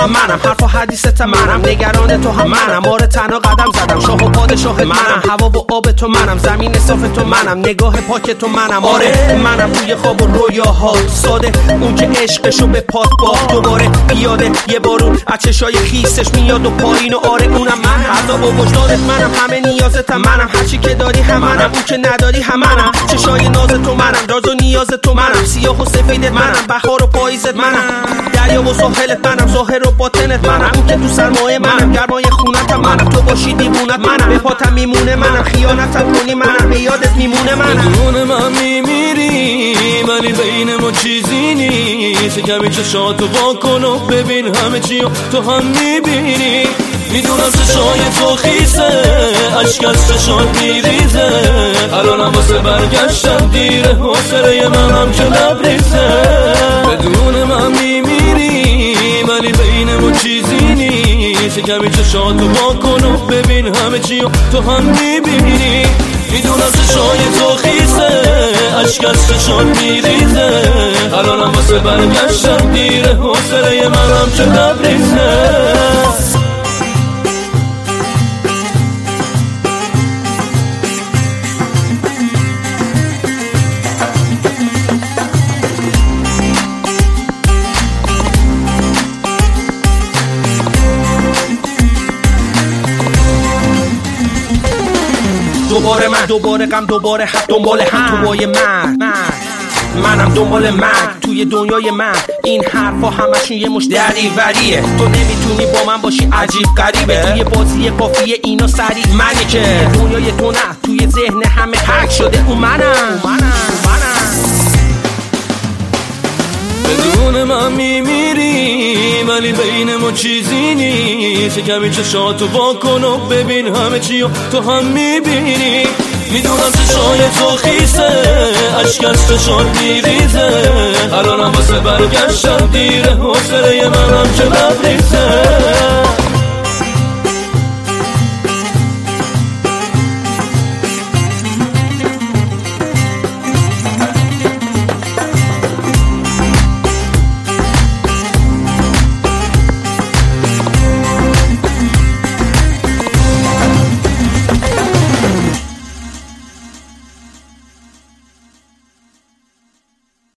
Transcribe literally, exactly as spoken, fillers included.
هم منم، حرف و حدیثت منم، نگران تو هم منم، آره تنها قدم زدم، شاه و پادشاه منم، هوا و آب تو منم، زمین صاف تو منم، نگاه پاک تو منم، آره منم توی خواب و رویاها ساده، اون که عشقشو به پات باخت دوباره پیاده، یه بارون از چشای خیسش میاد و پایین و آره اونم من، عذاب و وجدانت منم، همه نیازتم منم، هرچی که داری هم منم، اون که نداری هم منم، چشای ناز تو منم، راز و نیاز تو منم، سیاه و سفیدت منم، بهار و پاییزت منم، دریا و ساحلت منم، ظاهر و باطنت منم، اون که تو سرمایه منم، گرمای خونتم منم، تو باشی دیوونت منم، به پاتم میمونه منم، خیانتم کنی منم، به یادت میمونه منم. بدون من میمیری ولی بین ما چیزی نیست، کمی چشاتو واکن و ببین همه چی و تو هم میبینی، میدونم چشای تو خیسه اشک از چشات میریزه، الانم واسه برگشتن دیره، حوصله منم که لبریزه. بدون من میمیری ولی بین ما چیزی نیست، کمی چشاتو واکن و ببین همه چی و تو هم میبینی، میدونم چشای تو خیسه اشک از چشات میریزه، الانم واسه برگشتن دیره، حوصله منم که لبریزه. دوباره من دوباره غم دوباره حق دنبال هم تو بای من منم دنبال من توی دنیای من، این حرفا همشون یه مش دریوریه، تو نمیتونی با من باشی عجیب غریبه، توی بازی قافیه اینا سریع منی که دنیای تو نه توی ذهن همه حک شده، اون منم منم منم. بدون من میمیری ولی بین ما چیزی نیست، کمی چشاتو واکن و ببین همه چی و تو هم میبینی، میدونم چشای تو خیسه اشک از چشات میریزه، الانم واسه برگشتن دیره، حوصله منم که لبریزه.